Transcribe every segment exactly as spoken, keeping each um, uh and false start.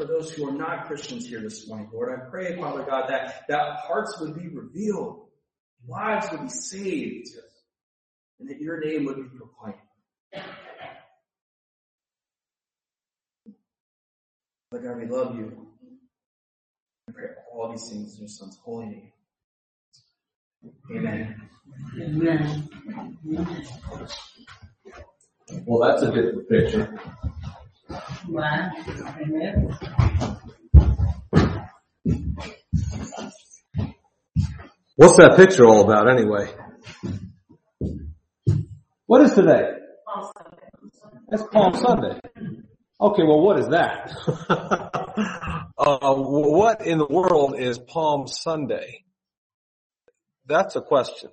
for those who are not Christians here this morning, Lord. I pray, Father God, that, that hearts would be revealed, lives would be saved, and that your name would be proclaimed. Lord God, we love you. I pray all these things in your Son's holy name. Amen. Amen. Well, that's a different picture. Wow. Amen. What's that picture all about anyway? What is today? Palm Sunday. That's Palm Sunday. Okay, well, what is that? uh, what in the world is Palm Sunday? That's a question.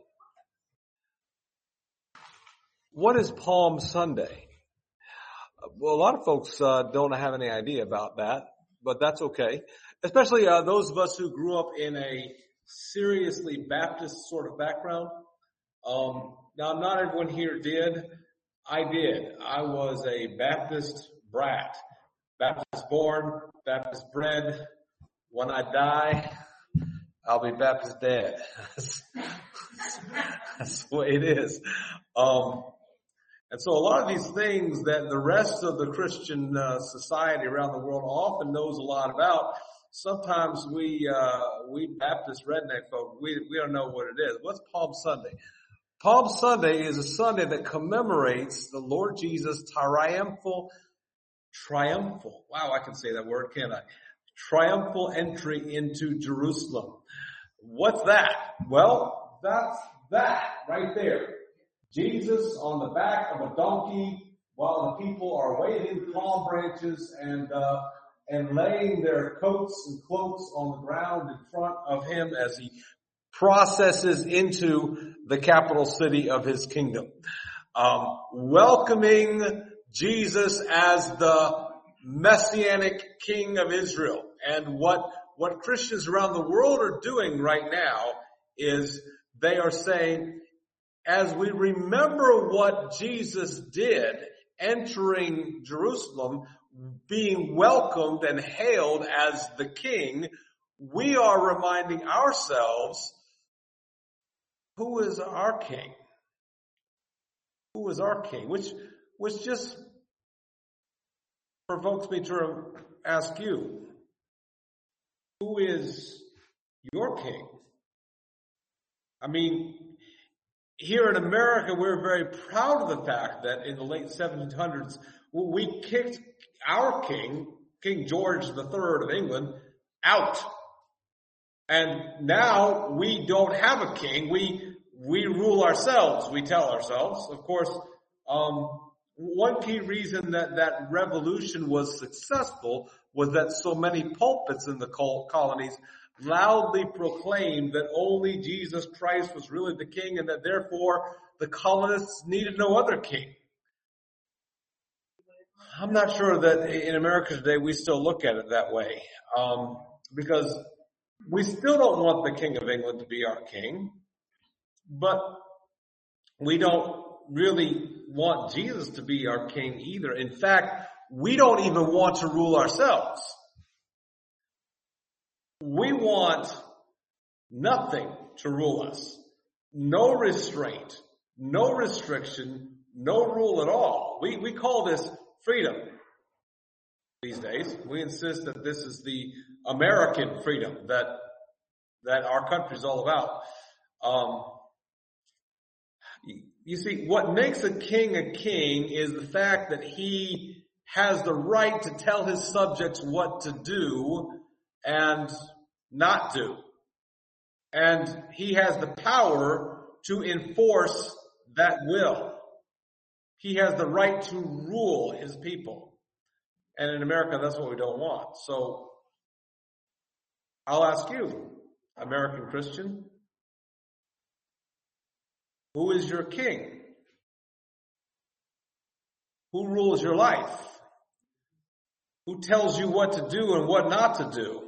What is Palm Sunday? Well, a lot of folks uh, don't have any idea about that, but that's okay. Especially uh, those of us who grew up in a seriously Baptist sort of background. Um, now, not everyone here did. I did. I was a Baptist brat. Baptist born, Baptist bred. When I die, I'll be Baptist dead. That's the way it is. Um, and so a lot of these things that the rest of the Christian uh, society around the world often knows a lot about, sometimes we, uh, we Baptist redneck folk, we, we don't know what it is. What's Palm Sunday? Palm Sunday is a Sunday that commemorates the Lord Jesus' triumphal, triumphal, wow, I can say that word, can't I? Triumphal entry into Jerusalem. What's that? Well, that's that right there. Jesus on the back of a donkey while the people are waving palm branches and, uh, and laying their coats and cloaks on the ground in front of him as he processes into the capital city of his kingdom. Um, welcoming Jesus as the Messianic King of Israel. And what, what Christians around the world are doing right now is they are saying, as we remember what Jesus did entering Jerusalem, being welcomed and hailed as the King, we are reminding ourselves, who is our King? Who is our King? Which, which just provokes me to ask you, who is your King? I mean, here in America, we're very proud of the fact that in the late seventeen hundreds, we kicked our king, King George the Third of England, out. And now we don't have a king. We, we rule ourselves, we tell ourselves. Of course, um, one key reason that that revolution was successful was that so many pulpits in the colonies loudly proclaimed that only Jesus Christ was really the king and that therefore the colonists needed no other king. I'm not sure that in America today we still look at it that way, um, because we still don't want the King of England to be our king, but we don't really want Jesus to be our king either. In fact, we don't even want to rule ourselves. We want nothing to rule us. No restraint, no restriction, no rule at all. We, we call this freedom these days. We insist that this is the American freedom that, that our country is all about. Um, you see, what makes a king a king is the fact that he has the right to tell his subjects what to do and not do. And he has the power to enforce that will. He has the right to rule his people. And in America, that's what we don't want. So I'll ask you, American Christian, who is your king? Who rules your life? Who tells you what to do and what not to do?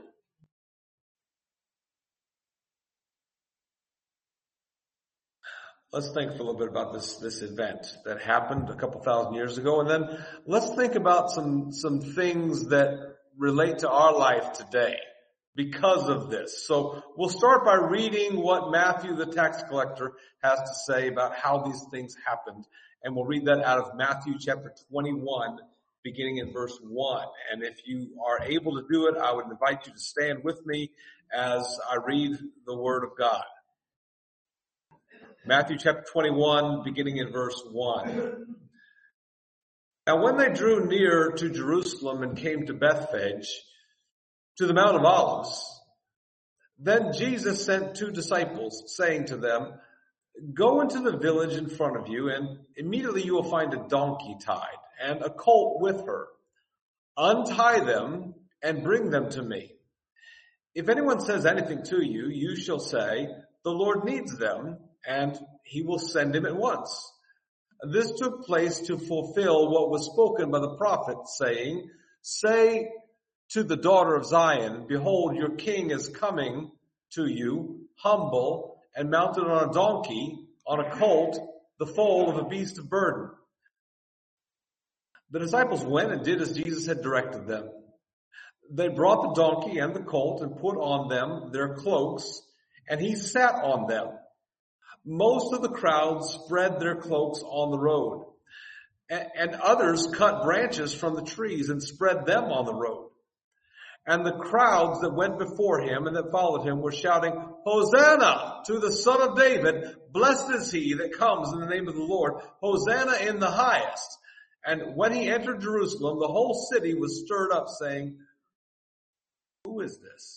Let's think for a little bit about this, this event that happened a couple thousand years ago. And then let's think about some, some things that relate to our life today because of this. So we'll start by reading what Matthew the tax collector has to say about how these things happened. And we'll read that out of Matthew chapter twenty-one, beginning in verse one. And if you are able to do it, I would invite you to stand with me as I read the word of God. Matthew chapter twenty-one, beginning in verse one. Now when they drew near to Jerusalem and came to Bethphage, to the Mount of Olives, then Jesus sent two disciples, saying to them, "Go into the village in front of you, and immediately you will find a donkey tied, and a colt with her. Untie them and bring them to me. If anyone says anything to you, you shall say, 'The Lord needs them,' and he will send him at once." This took place to fulfill what was spoken by the prophet, saying, "Say to the daughter of Zion, behold, your king is coming to you, humble and mounted on a donkey, on a colt, the foal of a beast of burden." The disciples went and did as Jesus had directed them. They brought the donkey and the colt and put on them their cloaks, and he sat on them. Most of the crowd spread their cloaks on the road, and others cut branches from the trees and spread them on the road. And the crowds that went before him and that followed him were shouting, "Hosanna to the Son of David! Blessed is he that comes in the name of the Lord! Hosanna in the highest!" And when he entered Jerusalem, the whole city was stirred up, saying, "Who is this?"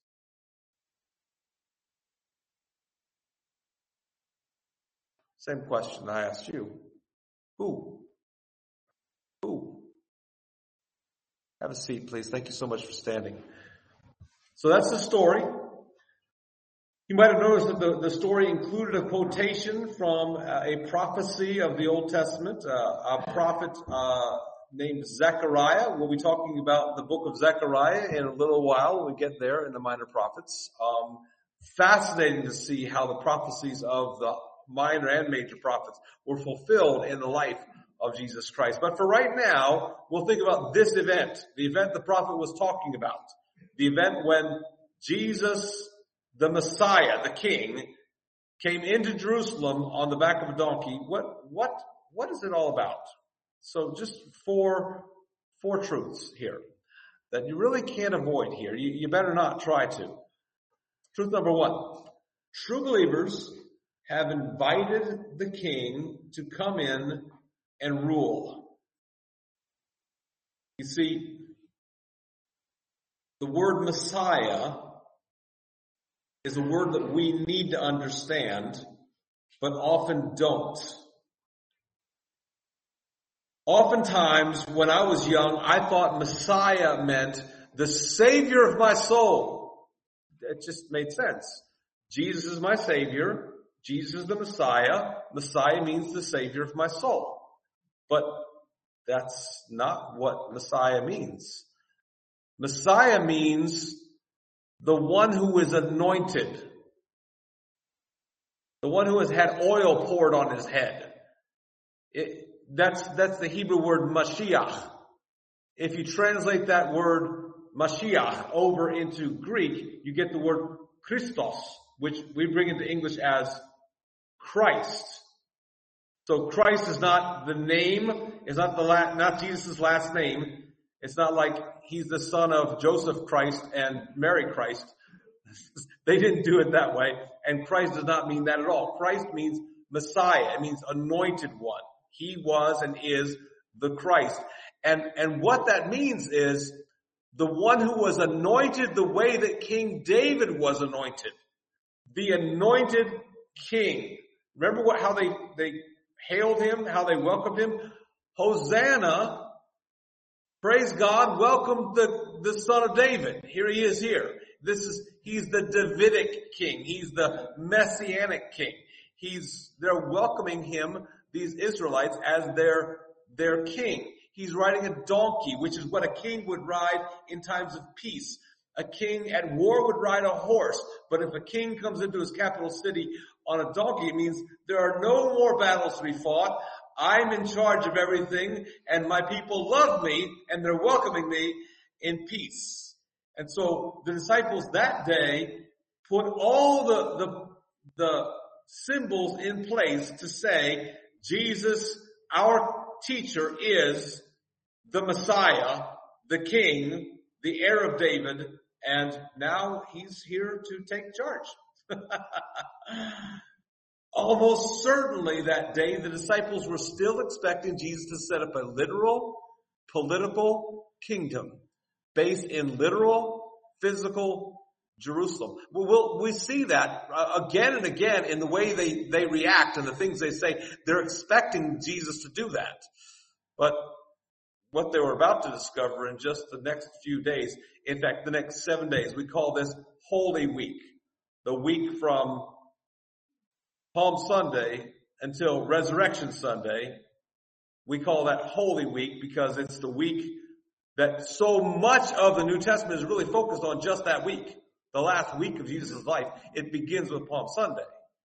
Same question I asked you. Who? Who? Have a seat, please. Thank you so much for standing. So that's the story. You might have noticed that the, the story included a quotation from uh, a prophecy of the Old Testament, uh, a prophet uh, named Zechariah. We'll be talking about the book of Zechariah in a little while when we get there in the Minor Prophets. Um, fascinating to see how the prophecies of the minor and major prophets were fulfilled in the life of Jesus Christ. But for right now, we'll think about this event, the event the prophet was talking about, the event when Jesus, the Messiah, the King, came into Jerusalem on the back of a donkey. What, what, what is it all about? So just four, four truths here that you really can't avoid here. You, you better not try to. Truth number one, true believers have invited the King to come in and rule. You see, the word Messiah is a word that we need to understand, but often don't. Oftentimes, when I was young, I thought Messiah meant the Savior of my soul. It just made sense. Jesus is my Savior. Jesus is the Messiah. Messiah means the Savior of my soul. But that's not what Messiah means. Messiah means the one who is anointed. The one who has had oil poured on his head. It, that's, that's the Hebrew word Mashiach. If you translate that word Mashiach over into Greek, you get the word Christos, which we bring into English as Christ. So Christ is not the name, is not the la- not Jesus' last name. It's not like he's the son of Joseph Christ and Mary Christ. They didn't do it that way. And Christ does not mean that at all. Christ means Messiah. It means anointed one. He was and is the Christ. And, and what that means is the one who was anointed the way that King David was anointed. The anointed king. Remember what, how they, they hailed him, how they welcomed him? Hosanna, praise God, welcome the, the son of David. Here he is here. This is, he's the Davidic king. He's the messianic king. He's, they're welcoming him, these Israelites, as their, their king. He's riding a donkey, which is what a king would ride in times of peace. A king at war would ride a horse, but if a king comes into his capital city on a donkey, it means there are no more battles to be fought. I'm in charge of everything, and my people love me, and they're welcoming me, in peace. And so the disciples that day put all the, the, the symbols in place to say, Jesus, our teacher, is the Messiah, the King, the heir of David, and now he's here to take charge. Almost certainly that day, the disciples were still expecting Jesus to set up a literal, political kingdom based in literal, physical Jerusalem. We'll, we see that again and again in the way they, they react and the things they say. They're expecting Jesus to do that. But what they were about to discover in just the next few days, in fact, the next seven days, we call this Holy Week. The week from Palm Sunday until Resurrection Sunday. We call that Holy Week because it's the week that so much of the New Testament is really focused on just that week. The last week of Jesus' life. It begins with Palm Sunday.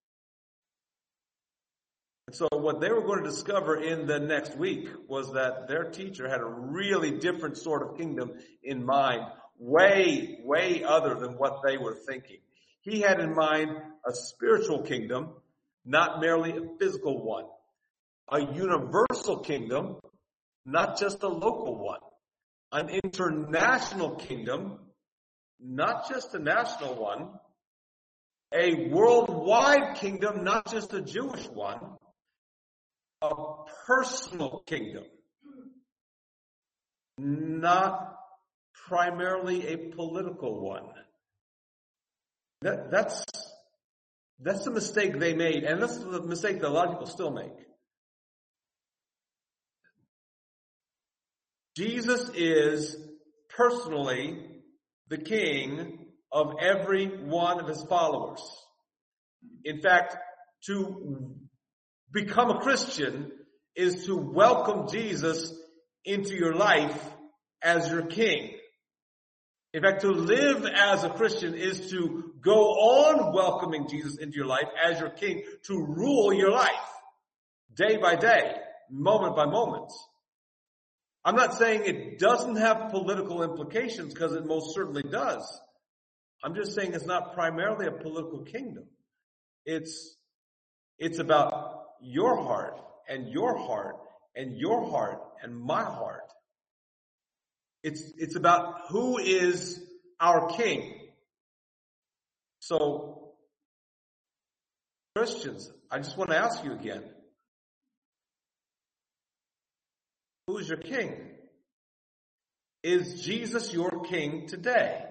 And so what they were going to discover in the next week was that their teacher had a really different sort of kingdom in mind, way, way other than what they were thinking. He had in mind a spiritual kingdom, not merely a physical one. A universal kingdom, not just a local one. An international kingdom, not just a national one. A worldwide kingdom, not just a Jewish one. A personal kingdom, not primarily a political one. That, that's, that's the mistake they made, and that's the mistake that a lot of people still make. Jesus is personally the king of every one of his followers. In fact, to become a Christian is to welcome Jesus into your life as your king. In fact, to live as a Christian is to go on welcoming Jesus into your life as your king, to rule your life day by day, moment by moment. I'm not saying it doesn't have political implications, because it most certainly does. I'm just saying it's not primarily a political kingdom. It's, it's about your heart and your heart and your heart and my heart. It's, it's about who is our king. So, Christians, I just want to ask you again. Who's your king? Is Jesus your king today?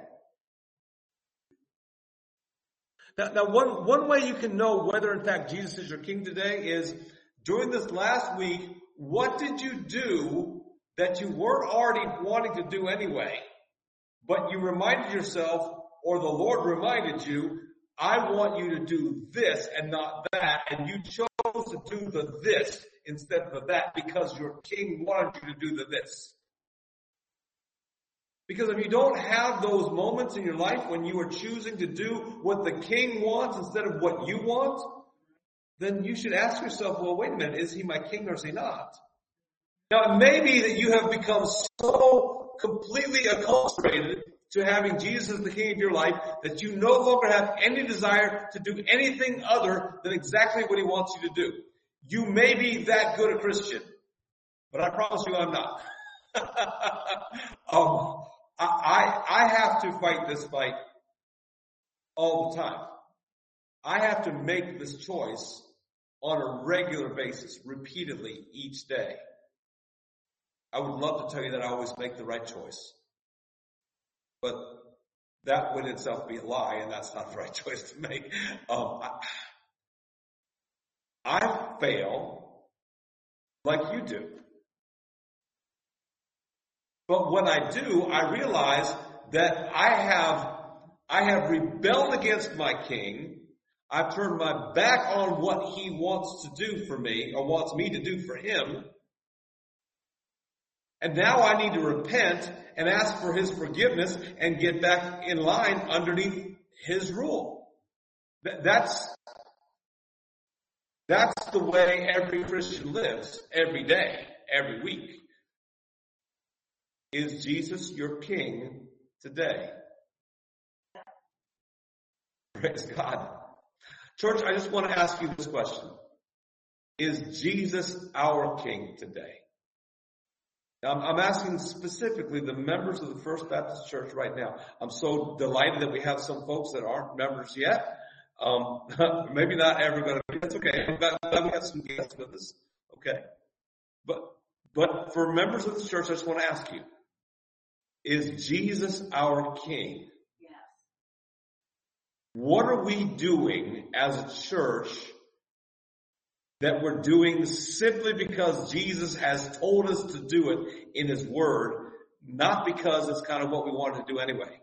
Now, now one, one way you can know whether in fact Jesus is your king today is during this last week, what did you do that you weren't already wanting to do anyway, but you reminded yourself, or the Lord reminded you, I want you to do this and not that, and you chose to do the this instead of the that because your king wanted you to do the this. Because if you don't have those moments in your life when you are choosing to do what the king wants instead of what you want, then you should ask yourself, well, wait a minute, is he my king or is he not? Now, it may be that you have become so completely acculturated to having Jesus as the king of your life that you no longer have any desire to do anything other than exactly what he wants you to do. You may be that good a Christian, but I promise you I'm not. um, I, I, I have to fight this fight all the time. I have to make this choice on a regular basis, repeatedly each day. I would love to tell you that I always make the right choice. But that would itself be a lie, and that's not the right choice to make. Um, I, I fail like you do. But when I do, I realize that I have, I have rebelled against my king. I've turned my back on what he wants to do for me, or wants me to do for him. And now I need to repent and ask for his forgiveness and get back in line underneath his rule. That's, that's the way every Christian lives every day, every week. Is Jesus your King today? Praise God. Church, I just want to ask you this question. Is Jesus our King today? Now, I'm asking specifically the members of the First Baptist Church right now. I'm so delighted that we have some folks that aren't members yet. Um, maybe not everybody, but that's okay. I'm glad, I'm glad we have some guests with us. Okay. But, but for members of the church, I just want to ask you, is Jesus our King? Yes. What are we doing as a church that we're doing simply because Jesus has told us to do it in His Word, not because it's kind of what we wanted to do anyway?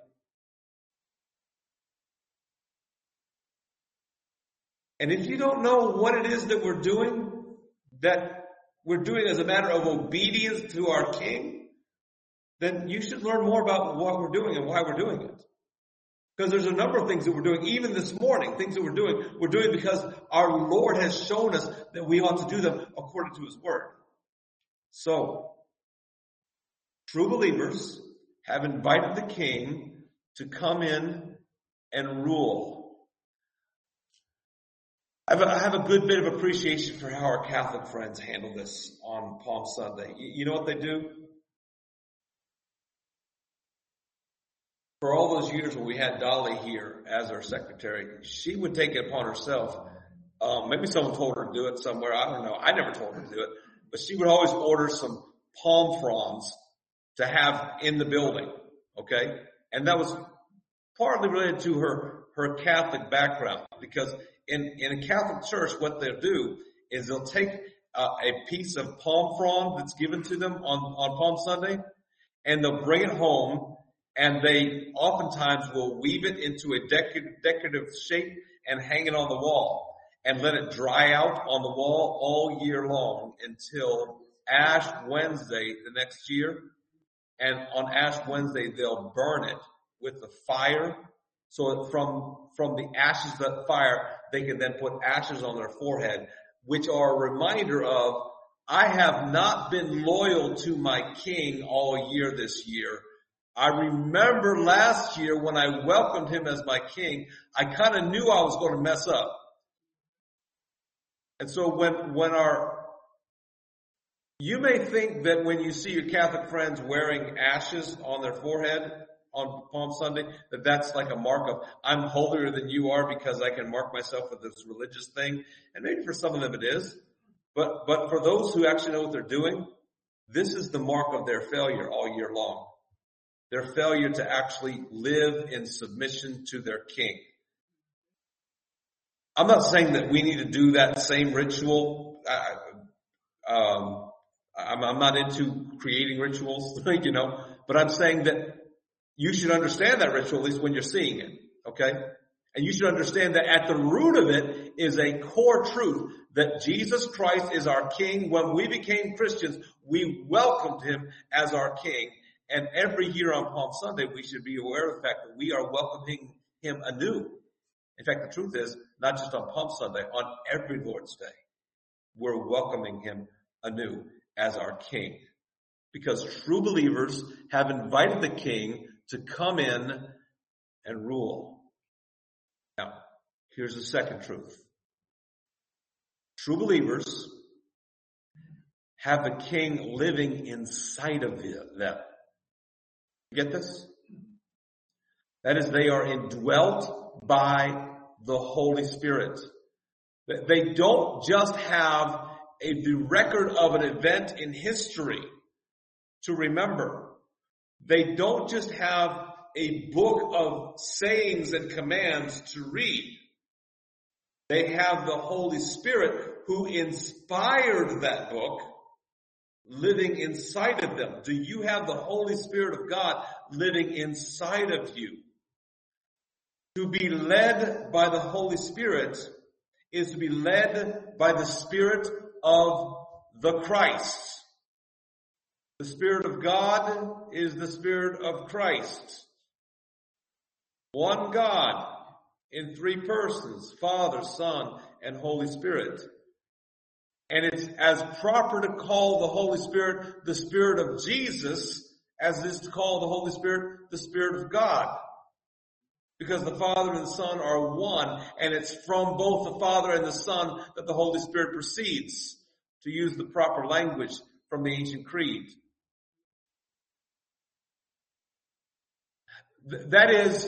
And if you don't know what it is that we're doing, that we're doing as a matter of obedience to our King, then you should learn more about what we're doing and why we're doing it. Because there's a number of things that we're doing, even this morning, things that we're doing, we're doing because our Lord has shown us that we ought to do them according to His Word. So, true believers have invited the King to come in and rule. I have, a, I have a good bit of appreciation for how our Catholic friends handle this on Palm Sunday. You, you know what they do? For all those years when we had Dolly here as our secretary, she would take it upon herself. Um, maybe someone told her to do it somewhere. I don't know. I never told her to do it. But she would always order some palm fronds to have in the building. Okay? And that was partly related to her, her Catholic background. Because in, in a Catholic church, what they'll do is they'll take uh, a piece of palm frond that's given to them on, on Palm Sunday, and they'll bring it home. And they oftentimes will weave it into a decorative, decorative shape and hang it on the wall and let it dry out on the wall all year long until Ash Wednesday the next year. And on Ash Wednesday, they'll burn it with the fire. So that from, from the ashes of that fire, they can then put ashes on their forehead, which are a reminder of, I have not been loyal to my King all year this year. I remember last year when I welcomed Him as my King, I kind of knew I was going to mess up. And so when, when our, you may think that when you see your Catholic friends wearing ashes on their forehead on Palm Sunday, that that's like a mark of, I'm holier than you are because I can mark myself with this religious thing. And maybe for some of them it is. But, but for those who actually know what they're doing, this is the mark of their failure all year long. Their failure to actually live in submission to their King. I'm not saying that we need to do that same ritual. I, um, I'm, I'm not into creating rituals, you know, but I'm saying that you should understand that ritual, at least when you're seeing it, okay? And you should understand that at the root of it is a core truth that Jesus Christ is our King. When we became Christians, we welcomed Him as our King. And every year on Palm Sunday, we should be aware of the fact that we are welcoming Him anew. In fact, the truth is, not just on Palm Sunday, on every Lord's Day, we're welcoming Him anew as our King. Because true believers have invited the King to come in and rule. Now, here's the second truth. True believers have the King living inside of them. Get this? That is, they are indwelt by the Holy Spirit. They don't just have a, the record of an event in history to remember. They don't just have a book of sayings and commands to read. They have the Holy Spirit who inspired that book living inside of them. Do you have the Holy Spirit of God living inside of you? To be led by the Holy Spirit is to be led by the Spirit of the Christ. The Spirit of God is the Spirit of Christ. One God in three persons, Father, Son, and Holy Spirit. And it's as proper to call the Holy Spirit the Spirit of Jesus as it is to call the Holy Spirit the Spirit of God. Because the Father and the Son are one, and it's from both the Father and the Son that the Holy Spirit proceeds, to use the proper language from the ancient creed. Th- that is,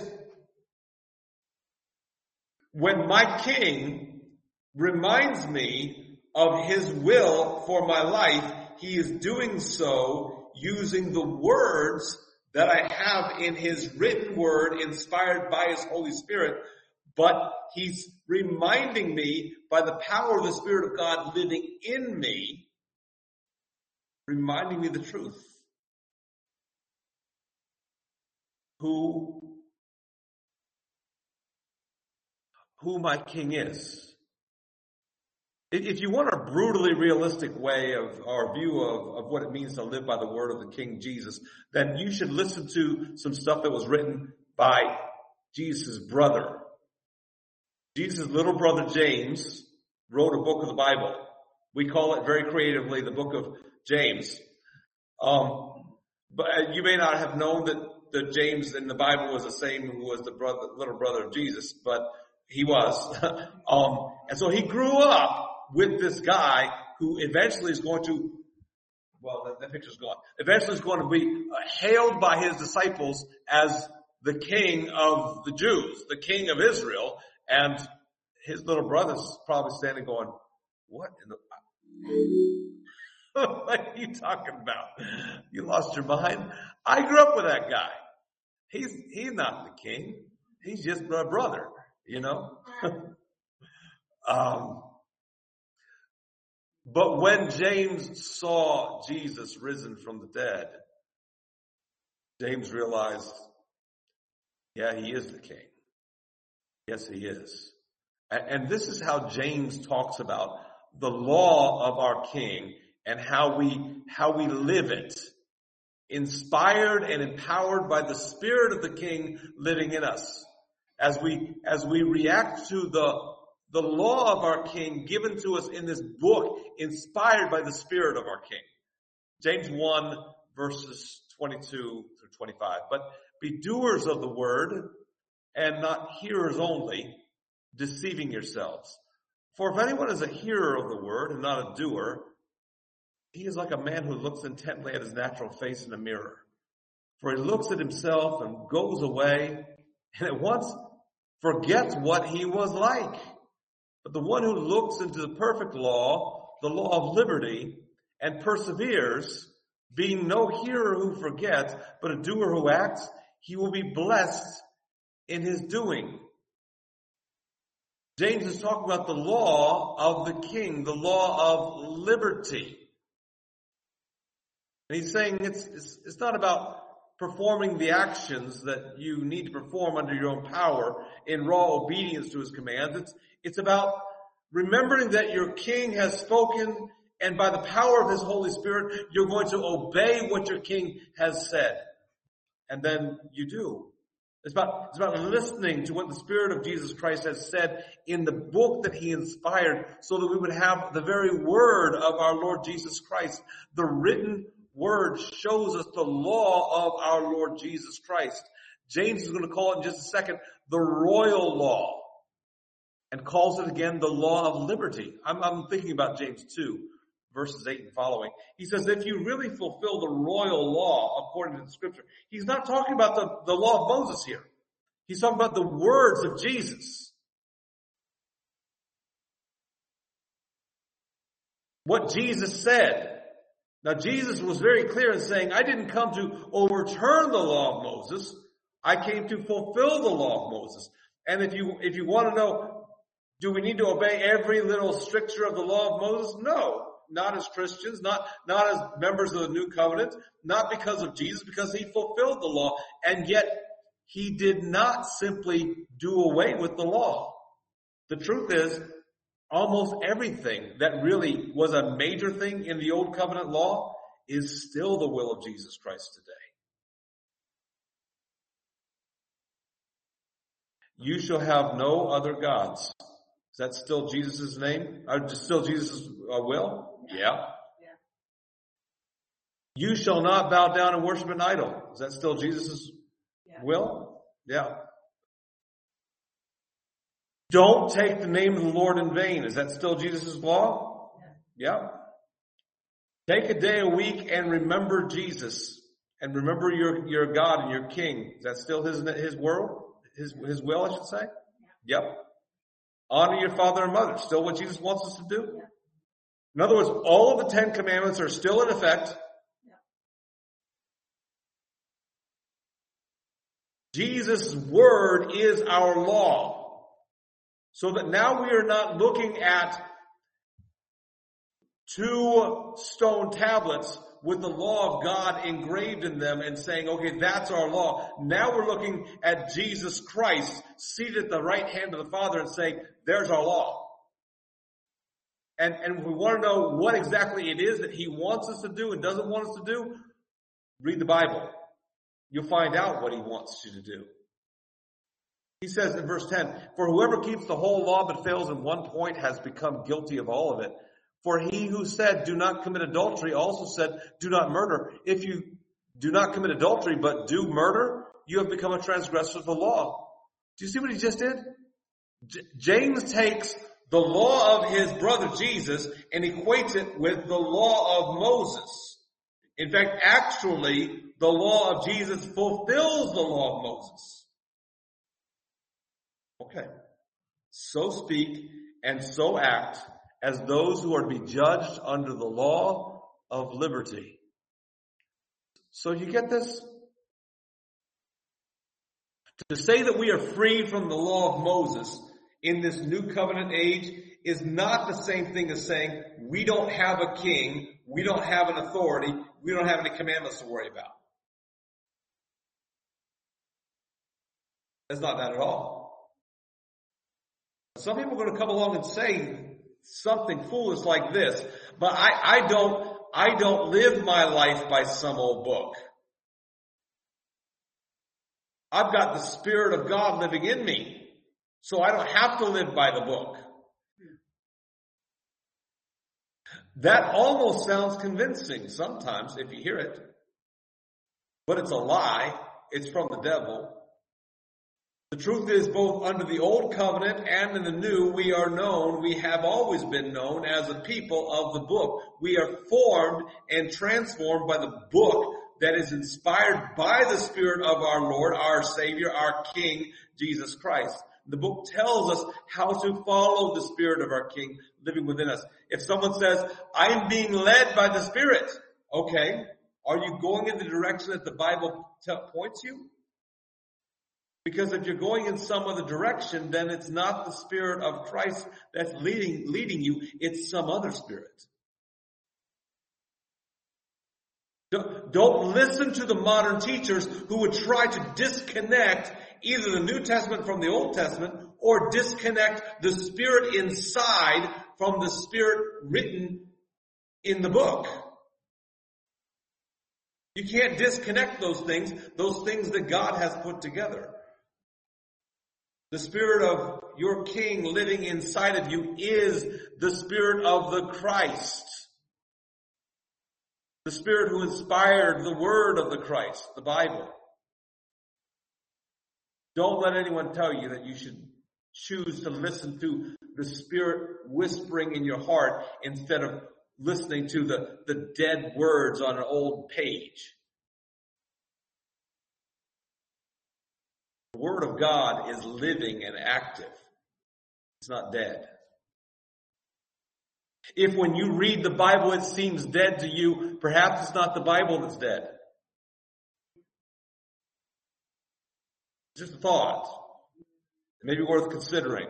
when my King reminds me of his will for my life, he is doing so using the words that I have in his written word, inspired by his Holy Spirit, but he's reminding me by the power of the Spirit of God living in me, reminding me the truth. Who, who my King is. If you want a brutally realistic way of, or view of, of what it means to live by the word of the King Jesus, then you should listen to some stuff that was written by Jesus' brother. Jesus' little brother James wrote a book of the Bible. We call it very creatively the book of James. Um, but you may not have known that, that James in the Bible was the same who was the brother, little brother of Jesus, but he was. um, and so he grew up with this guy who eventually is going to, well, that, that picture's gone, eventually is going to be hailed by his disciples as the king of the Jews, the king of Israel, and his little brother's probably standing going, what in the, what are you talking about? You lost your mind? I grew up with that guy. He's, he's not the king. He's just my brother, you know? um, But when James saw Jesus risen from the dead, James realized, yeah, he is the king. Yes, he is. And this is how James talks about the law of our King and how we, how we live it, inspired and empowered by the Spirit of the King living in us. As we, as we react to the The law of our King given to us in this book, inspired by the Spirit of our King. James one, verses twenty-two through twenty-five. But be doers of the word, and not hearers only, deceiving yourselves. For if anyone is a hearer of the word and not a doer, he is like a man who looks intently at his natural face in a mirror. For he looks at himself and goes away, and at once forgets what he was like. But the one who looks into the perfect law, the law of liberty, and perseveres, being no hearer who forgets, but a doer who acts, he will be blessed in his doing. James is talking about the law of the King, the law of liberty. And he's saying it's, it's, it's not about performing the actions that you need to perform under your own power in raw obedience to his commands. It's, it's about remembering that your King has spoken, and by the power of his Holy Spirit, you're going to obey what your King has said. And then you do. It's about, it's about listening to what the Spirit of Jesus Christ has said in the book that he inspired, so that we would have the very word of our Lord Jesus Christ. The written word shows us the law of our Lord Jesus Christ. James is going to call it in just a second the royal law, and calls it again the law of liberty. I'm, I'm thinking about James two, verses eight and following. He says, if you really fulfill the royal law according to the scripture, he's not talking about the, the law of Moses here. He's talking about the words of Jesus. What Jesus said. Now, Jesus was very clear in saying, I didn't come to overturn the law of Moses. I came to fulfill the law of Moses. And if you, if you want to know, do we need to obey every little stricture of the law of Moses? No, not as Christians, not, not as members of the new covenant, not because of Jesus, because he fulfilled the law. And yet he did not simply do away with the law. The truth is, almost everything that really was a major thing in the old covenant law is still the will of Jesus Christ today. You shall have no other gods. Is that still Jesus' name? Or still Jesus' uh, will? Yeah. yeah. You shall not bow down and worship an idol. Is that still Jesus' Yeah. will? Yeah. Don't take the name of the Lord in vain. Is that still Jesus' law? Yeah. yeah. Take a day a week and remember Jesus. And remember your, your God and your King. Is that still his, his world? His, his will, I should say? Yeah. Yep. Honor your father and mother. Still what Jesus wants us to do? Yeah. In other words, all of the Ten Commandments are still in effect. Yeah. Jesus' word is our law. So that now we are not looking at two stone tablets with the law of God engraved in them and saying, okay, that's our law. Now we're looking at Jesus Christ seated at the right hand of the Father and saying, there's our law. And, and we want to know what exactly it is that he wants us to do and doesn't want us to do. Read the Bible. You'll find out what he wants you to do. He says in verse ten, for whoever keeps the whole law but fails in one point has become guilty of all of it. For he who said, do not commit adultery, also said, do not murder. If you do not commit adultery but do murder, you have become a transgressor of the law. Do you see what he just did? J- James takes the law of his brother Jesus and equates it with the law of Moses. In fact, actually, the law of Jesus fulfills the law of Moses. Okay. So speak and so act as those who are to be judged under the law of liberty. So you get this? To say that we are free from the law of Moses in this new covenant age is not the same thing as saying we don't have a king, we don't have an authority, we don't have any commandments to worry about. That's not that at all. Some people are going to come along and say something foolish like this, but I, I don't, I don't live my life by some old book. I've got the Spirit of God living in me, so I don't have to live by the book. That almost sounds convincing sometimes if you hear it, but it's a lie. It's from the devil. The truth is, both under the old covenant and in the new, we are known, we have always been known as a people of the book. We are formed and transformed by the book that is inspired by the Spirit of our Lord, our Savior, our King, Jesus Christ. The book tells us how to follow the Spirit of our King living within us. If someone says, I'm being led by the Spirit, okay, are you going in the direction that the Bible t- points you? Because if you're going in some other direction, then it's not the Spirit of Christ that's leading, leading you. It's some other spirit. Don't, don't listen to the modern teachers who would try to disconnect either the New Testament from the Old Testament or disconnect the Spirit inside from the Spirit written in the book. You can't disconnect those things, those things that God has put together. The Spirit of your King living inside of you is the Spirit of the Christ. The Spirit who inspired the word of the Christ, the Bible. Don't let anyone tell you that you should choose to listen to the Spirit whispering in your heart instead of listening to the, the dead words on an old page. The Word of God is living and active. It's not dead. If when you read the Bible it seems dead to you, perhaps it's not the Bible that's dead. Just a thought. It may be worth considering.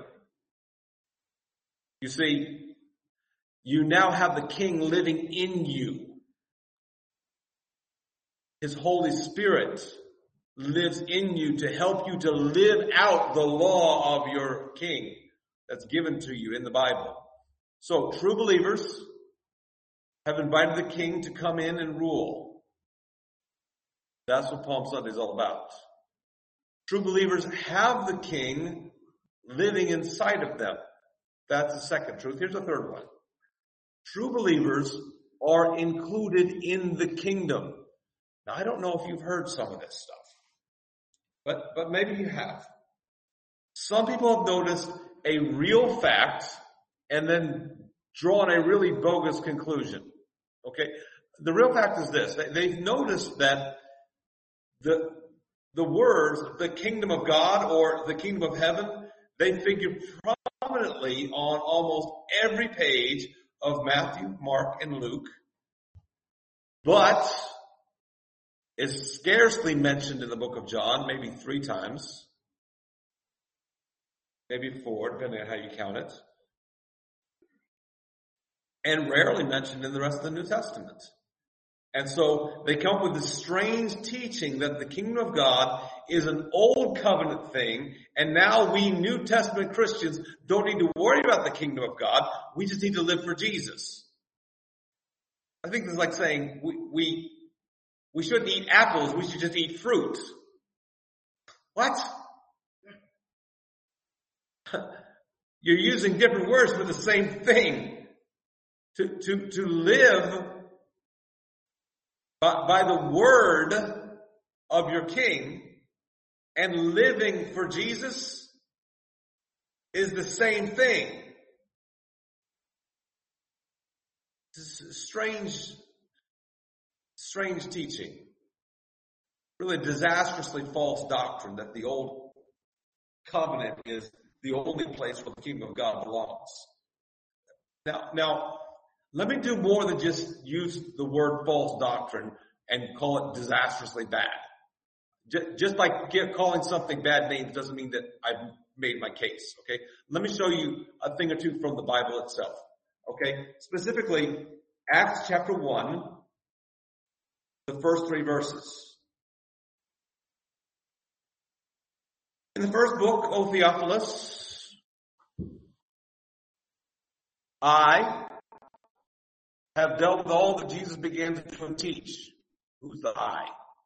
You see, you now have the King living in you. His Holy Spirit lives in you to help you to live out the law of your King that's given to you in the Bible. So true believers have invited the King to come in and rule. That's what Palm Sunday is all about. True believers have the King living inside of them. That's the second truth. Here's the third one. True believers are included in the kingdom. Now, I don't know if you've heard some of this stuff, but, but maybe you have. Some people have noticed a real fact and then drawn a really bogus conclusion. Okay? The real fact is this. They've noticed that the, the words, the kingdom of God or the kingdom of heaven, they figure prominently on almost every page of Matthew, Mark, and Luke. But it's scarcely mentioned in the book of John, maybe three times. Maybe four, depending on how you count it. And rarely mentioned in the rest of the New Testament. And so they come up with this strange teaching that the kingdom of God is an old covenant thing, and now we New Testament Christians don't need to worry about the kingdom of God. We just need to live for Jesus. I think it's like saying we, we, we shouldn't eat apples, we should just eat fruit. What? You're using different words for the same thing. To, to, to live by, by the word of your king and living for Jesus is the same thing. This is strange, strange teaching. Really disastrously false doctrine that the old covenant is the only place where the kingdom of God belongs. Now, now, let me do more than just use the word false doctrine and call it disastrously bad. Just by calling something bad names doesn't mean that I've made my case, okay? Let me show you a thing or two from the Bible itself, okay? Specifically, Acts chapter one, the first three verses. In the first book, O Theophilus, I have dealt with all that Jesus began to do and teach. Who's the I?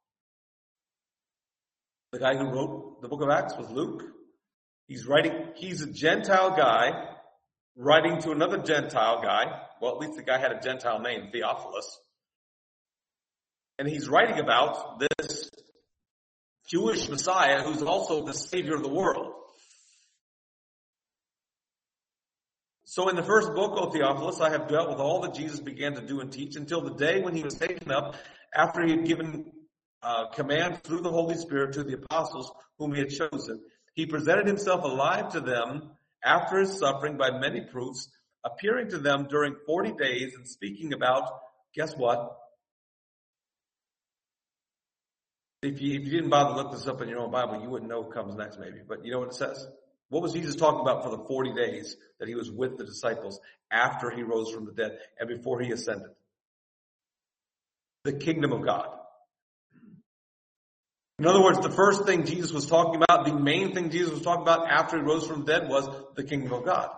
The guy who wrote the book of Acts was Luke. He's writing, he's a Gentile guy writing to another Gentile guy. Well, at least the guy had a Gentile name, Theophilus. And he's writing about this Jewish Messiah who's also the Savior of the world. So in the first book, O Theophilus, I have dealt with all that Jesus began to do and teach until the day when he was taken up after he had given uh, command through the Holy Spirit to the apostles whom he had chosen. He presented himself alive to them after his suffering by many proofs, appearing to them during forty days and speaking about, guess what? If you, if you didn't bother to look this up in your own Bible, you wouldn't know what comes next maybe. But you know what it says? What was Jesus talking about for the forty days that he was with the disciples after he rose from the dead and before he ascended? The kingdom of God. In other words, the first thing Jesus was talking about, the main thing Jesus was talking about after he rose from the dead was the kingdom of God.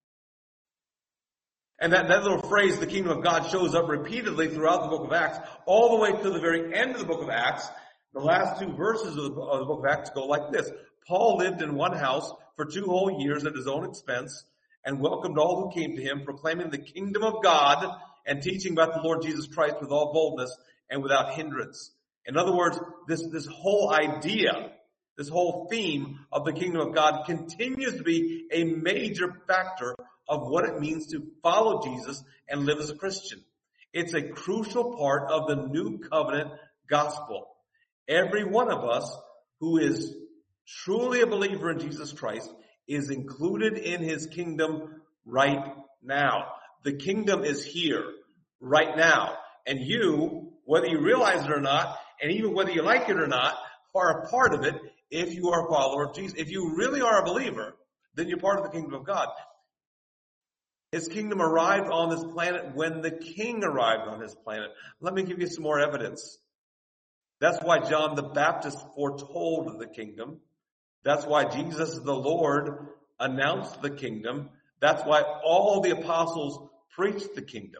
And that, that little phrase, the kingdom of God, shows up repeatedly throughout the book of Acts, all the way to the very end of the book of Acts. The last two verses of the, of the book of Acts go like this. Paul lived in one house for two whole years at his own expense and welcomed all who came to him, proclaiming the kingdom of God and teaching about the Lord Jesus Christ with all boldness and without hindrance. In other words, this, this whole idea, this whole theme of the kingdom of God continues to be a major factor of what it means to follow Jesus and live as a Christian. It's a crucial part of the new covenant gospel. Every one of us who is truly a believer in Jesus Christ is included in his kingdom right now. The kingdom is here right now. And you, whether you realize it or not, and even whether you like it or not, are a part of it if you are a follower of Jesus. If you really are a believer, then you're part of the kingdom of God. His kingdom arrived on this planet when the king arrived on his planet. Let me give you some more evidence. That's why John the Baptist foretold the kingdom. That's why Jesus the Lord announced the kingdom. That's why all the apostles preached the kingdom.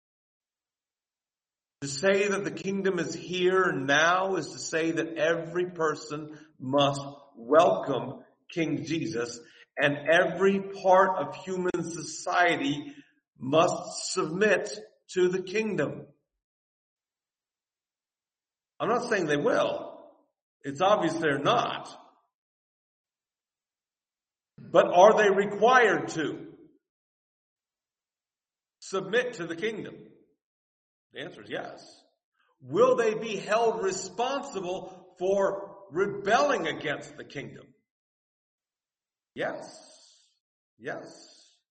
To say that the kingdom is here now is to say that every person must welcome King Jesus, and every part of human society must submit to the kingdom. I'm not saying they will. It's obvious they're not. But are they required to submit to the kingdom? The answer is yes. Will they be held responsible for rebelling against the kingdom? Yes. Yes.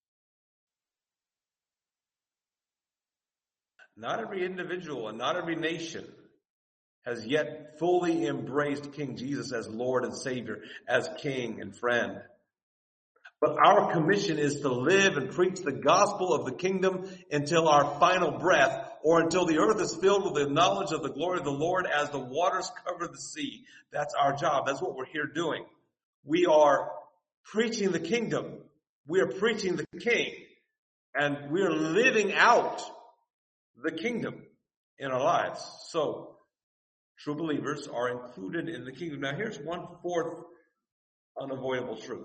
Not every individual and not every nation has yet fully embraced King Jesus as Lord and Savior, as King and friend. But our commission is to live and preach the gospel of the kingdom until our final breath, or until the earth is filled with the knowledge of the glory of the Lord as the waters cover the sea. That's our job. That's what we're here doing. We are preaching the kingdom. We are preaching the King. And we are living out the kingdom in our lives. So, true believers are included in the kingdom. Now here's one fourth unavoidable truth.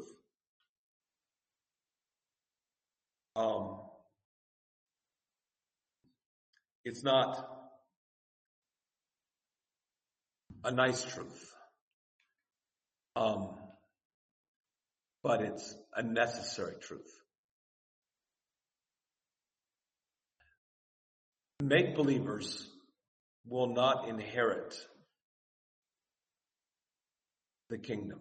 Um, it's not a nice truth, um, but it's a necessary truth. Make believers will not inherit the kingdom.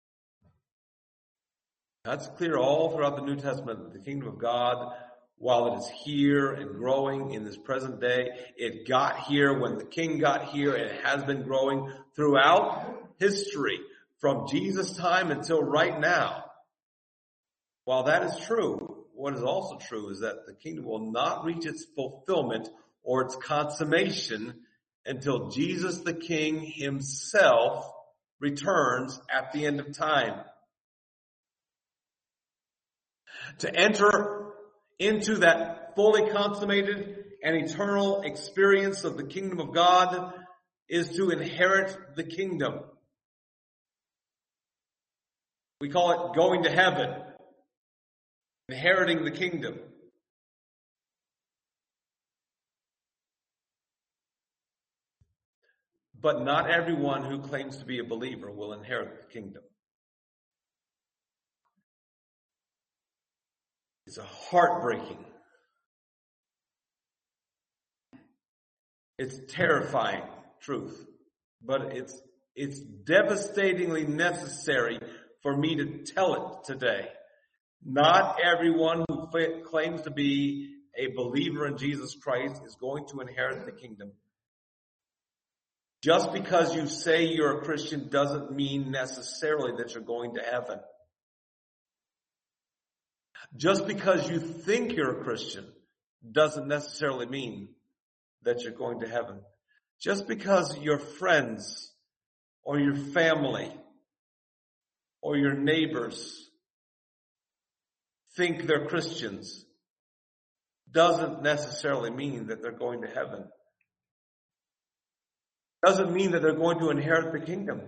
That's clear all throughout the New Testament that the kingdom of God, while it is here and growing in this present day, it got here when the king got here, and it has been growing throughout history from Jesus' time until right now. While that is true, what is also true is that the kingdom will not reach its fulfillment or its consummation until Jesus the King himself returns at the end of time. To enter into that fully consummated and eternal experience of the kingdom of God is to inherit the kingdom. We call it going to heaven, inheriting the kingdom. But not everyone who claims to be a believer will inherit the kingdom. It's a heartbreaking, it's terrifying truth, but it's it's devastatingly necessary for me to tell it today. Not everyone who claims to be a believer in Jesus Christ is going to inherit the kingdom. Just because you say you're a Christian doesn't mean necessarily that you're going to heaven. Just because you think you're a Christian doesn't necessarily mean that you're going to heaven. Just because your friends or your family or your neighbors think they're Christians doesn't necessarily mean that they're going to heaven. Doesn't mean that they're going to inherit the kingdom.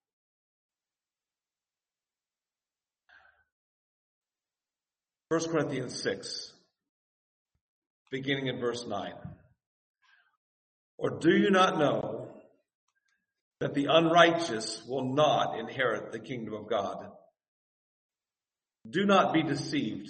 First Corinthians six, beginning in verse nine. Or do you not know that the unrighteous will not inherit the kingdom of God? Do not be deceived.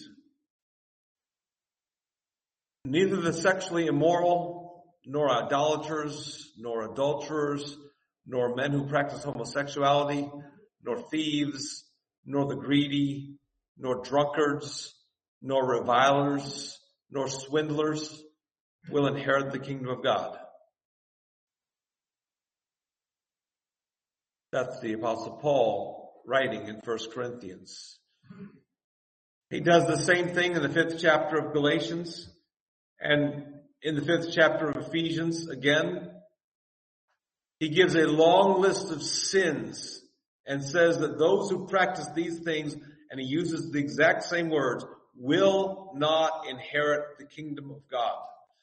Neither the sexually immoral, nor idolaters, nor adulterers, nor men who practice homosexuality, nor thieves, nor the greedy, nor drunkards, nor revilers, nor swindlers will inherit the kingdom of God. That's the Apostle Paul writing in First Corinthians. He does the same thing in the fifth chapter of Galatians and in the fifth chapter of Ephesians again. He gives a long list of sins and says that those who practice these things, and he uses the exact same words, will not inherit the kingdom of God.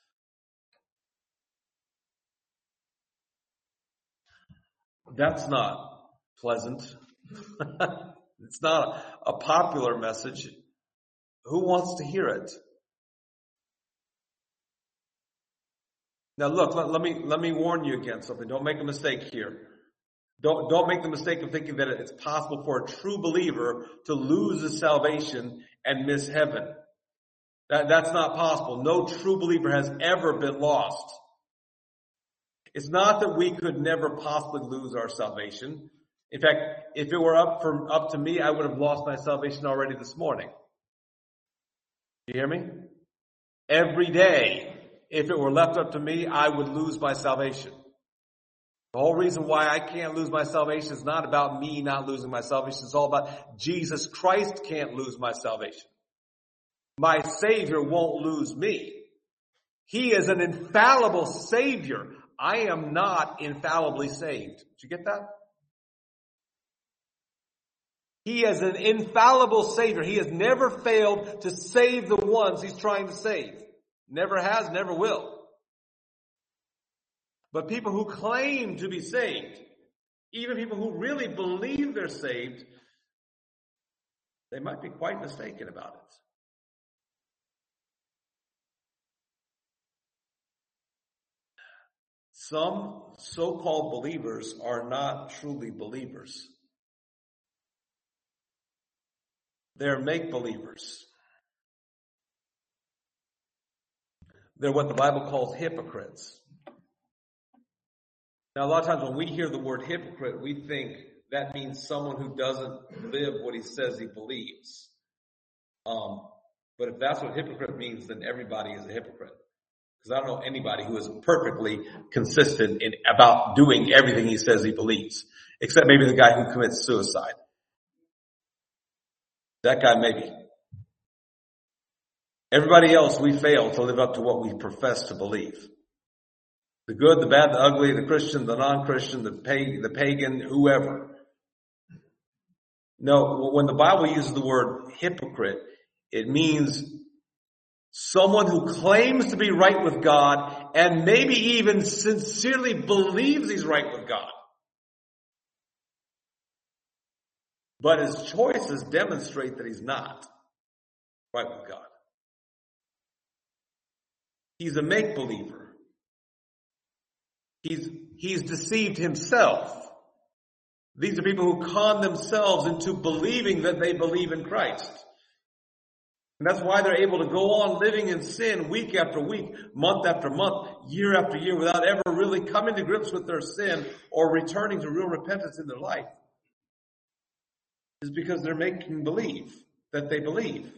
That's not pleasant. It's not a popular message. Who wants to hear it? Now look, let, let me let me warn you against something. Don't make a mistake here. Don't don't make the mistake of thinking that it's possible for a true believer to lose his salvation and miss heaven. That that's not possible. No true believer has ever been lost. It's not that we could never possibly lose our salvation. In fact, if it were up for up to me, I would have lost my salvation already this morning. You hear me? Every day, if it were left up to me, I would lose my salvation. The whole reason why I can't lose my salvation is not about me not losing my salvation. It's all about Jesus Christ can't lose my salvation. My Savior won't lose me. He is an infallible Savior. I am not infallibly saved. Did you get that? He is an infallible Savior. He has never failed to save the ones He's trying to save. Never has, never will. But people who claim to be saved, even people who really believe they're saved, they might be quite mistaken about it. Some so-called believers are not truly believers. They're make-believers. They're what the Bible calls hypocrites. Now, a lot of times when we hear the word hypocrite, we think that means someone who doesn't live what he says he believes. Um, but if that's what hypocrite means, then everybody is a hypocrite. Because I don't know anybody who is perfectly consistent in about doing everything he says he believes, except maybe the guy who commits suicide. That guy maybe. Everybody else, we fail to live up to what we profess to believe. The good, the bad, the ugly, the Christian, the non-Christian, the pagan, the pagan, whoever. No, when the Bible uses the word hypocrite, it means someone who claims to be right with God and maybe even sincerely believes he's right with God. But his choices demonstrate that he's not right with God. He's a make-believer. He's, he's deceived himself. These are people who con themselves into believing that they believe in Christ. And that's why they're able to go on living in sin week after week, month after month, year after year, without ever really coming to grips with their sin or returning to real repentance in their life. It's because they're making believe that they believe.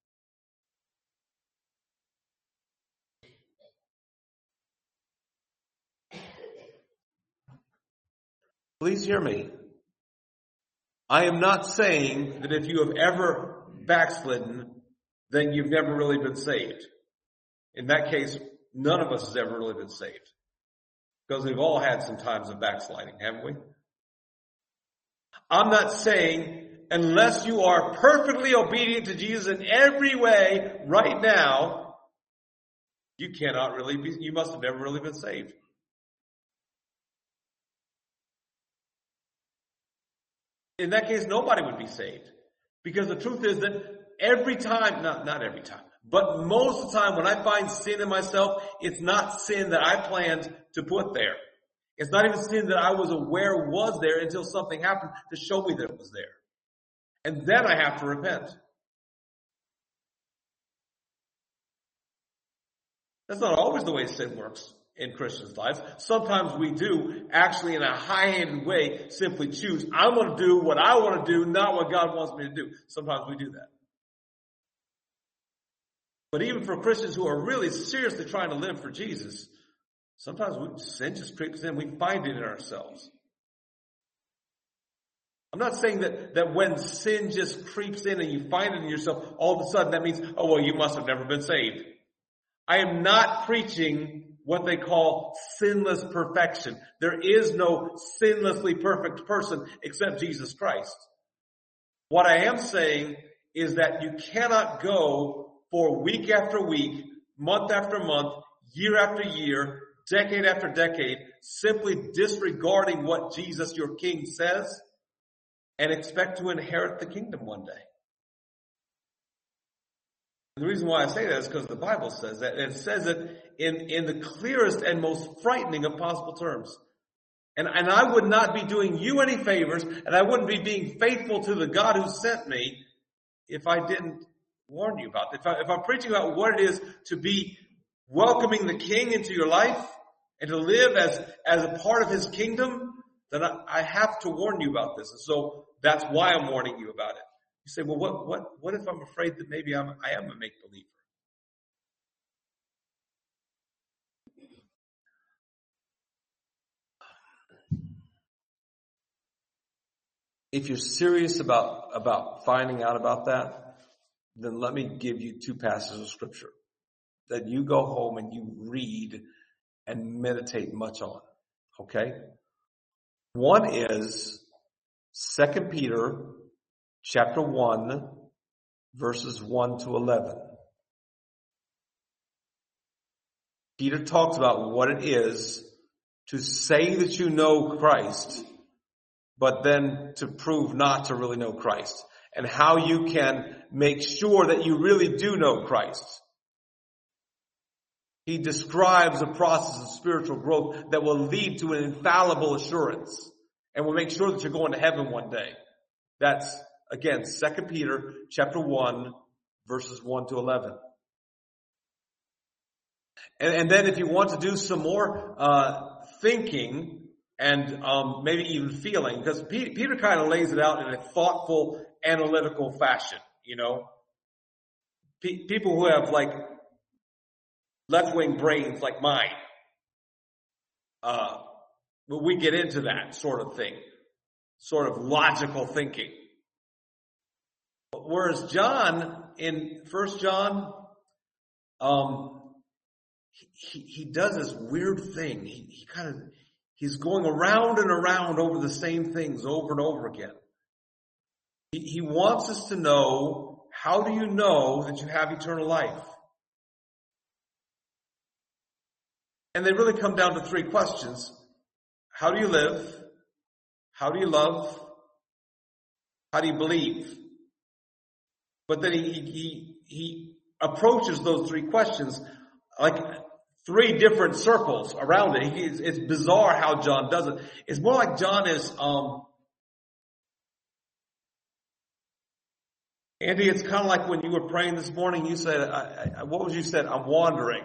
Please hear me. I am not saying that if you have ever backslidden, then you've never really been saved. In that case, none of us has ever really been saved. Because we've all had some times of backsliding, haven't we? I'm not saying unless you are perfectly obedient to Jesus in every way right now, you cannot really be, you must have never really been saved. In that case, nobody would be saved. Because the truth is that every time, not, not every time, but most of the time when I find sin in myself, it's not sin that I planned to put there. It's not even sin that I was aware was there until something happened to show me that it was there. And then I have to repent. That's not always the way sin works in Christians' lives. Sometimes we do, actually in a high-handed way, simply choose, I'm going to do what I want to do, not what God wants me to do. Sometimes we do that. But even for Christians who are really seriously trying to live for Jesus, sometimes we, sin just creeps in. We find it in ourselves. I'm not saying that, that when sin just creeps in and you find it in yourself, all of a sudden that means, oh, well, you must have never been saved. I am not preaching what they call sinless perfection. There is no sinlessly perfect person except Jesus Christ. What I am saying is that you cannot go for week after week, month after month, year after year, decade after decade, simply disregarding what Jesus, your King, says and expect to inherit the kingdom one day. The reason why I say that is because the Bible says that. And it says it in, in the clearest and most frightening of possible terms. And, and I would not be doing you any favors, and I wouldn't be being faithful to the God who sent me if I didn't warn you about it. If, I, if I'm preaching about what it is to be welcoming the King into your life and to live as, as a part of his kingdom, then I, I have to warn you about this. And so that's why I'm warning you about it. You say, well, what, what, what if I'm afraid that maybe I'm, I am a make-believer? If you're serious about, about finding out about that, then let me give you two passages of scripture that you go home and you read and meditate much on. Okay? One is Second Peter chapter one, verses one to eleven. Peter talks about what it is to say that you know Christ, but then to prove not to really know Christ, and how you can make sure that you really do know Christ. He describes a process of spiritual growth that will lead to an infallible assurance and will make sure that you're going to heaven one day. That's, again, Second Peter chapter one, verses one to eleven. And, and then if you want to do some more uh thinking and um maybe even feeling, because Peter, Peter kind of lays it out in a thoughtful, analytical fashion, you know. P- people who have like left-wing brains like mine, uh, but we get into that sort of thing, sort of logical thinking. Whereas John, in First John, um, he, he, he does this weird thing. He, he kind of, he's going around and around over the same things over and over again. He, he wants us to know, how do you know that you have eternal life? And they really come down to three questions. How do you live? How do you love? How do you believe? But then he, he, he approaches those three questions like three different circles around it. It's, it's bizarre how John does it. It's more like John is, um, Andy, it's kind of like when you were praying this morning, you said, I, I, what was you said? I'm wandering.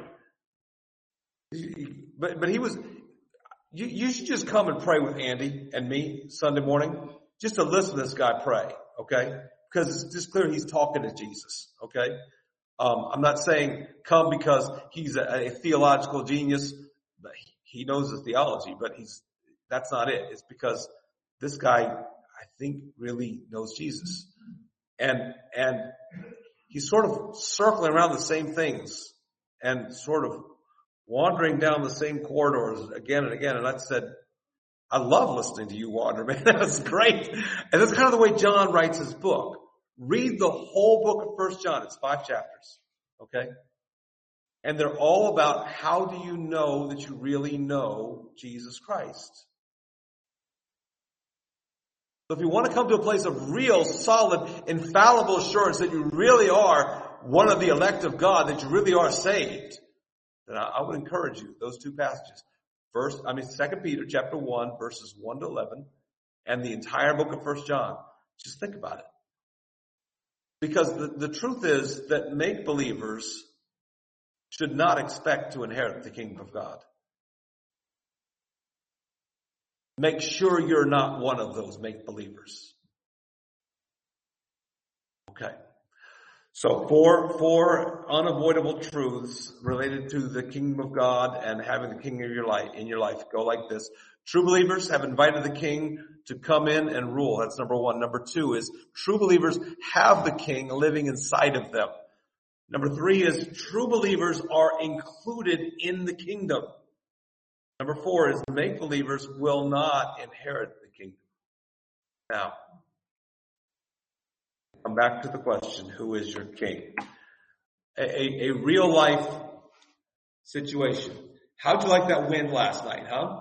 But, but he was, you, you should just come and pray with Andy and me Sunday morning, just to listen to this guy pray, okay? Because it's just clear he's talking to Jesus, okay? Um, I'm not saying come because he's a, a theological genius. But he knows his theology, but he's, that's not it. It's because this guy, I think, really knows Jesus. And, and he's sort of circling around the same things and sort of wandering down the same corridors again and again. And I said, I love listening to you wander, man. That's great. And that's kind of the way John writes his book. Read the whole book of First John. It's five chapters. Okay? And they're all about how do you know that you really know Jesus Christ. So if you want to come to a place of real, solid, infallible assurance that you really are one of the elect of God, that you really are saved, then I would encourage you, those two passages. First, I mean, Second Peter chapter one, verses one to eleven, and the entire book of First John. Just think about it. Because the, the truth is that make-believers should not expect to inherit the kingdom of God. Make sure you're not one of those make-believers. Okay. So four, four unavoidable truths related to the kingdom of God and having the king of your life in your life go like this. True believers have invited the king to come in and rule. That's number one. Number two is true believers have the king living inside of them. Number three is true believers are included in the kingdom. Number four is make believers will not inherit the kingdom. Now, come back to the question, who is your king? A, a, a real life situation. How'd you like that win last night, huh?